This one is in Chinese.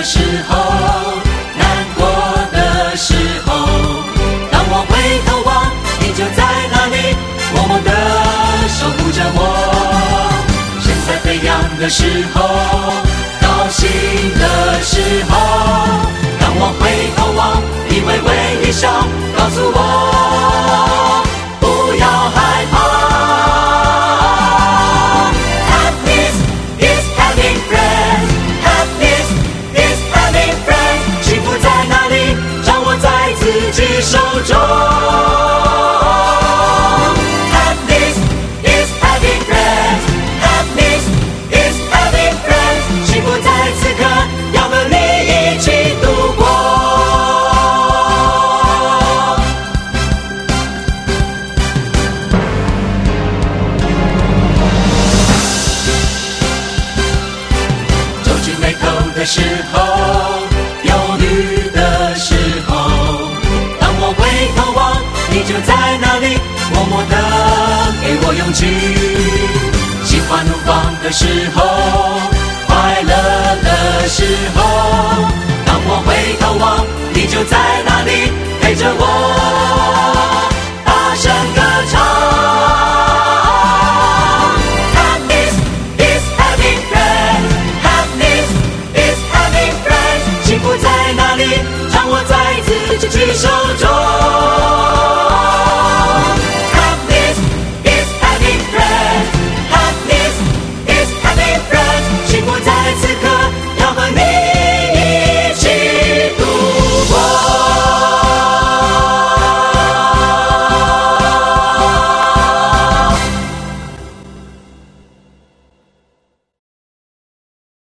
时候，难过的时候，当我回头望，你就在那里，默默地守护着我。现在飞扬的时候，高兴的时候，当我回头望，你微微一笑，告诉我不要害怕。Happiness is having friends. Happiness is having friends. 幸福在哪里？掌握在自己手中。Happiness is having friends. Happiness is having friends. 幸福在此刻，要和你一起度过。皱紧眉头的时候，忧虑的时候，当我回头望，你就在那里，默默地给我勇气。心花怒放的时候，快乐的时候，当我回头望，你就在那里陪着我。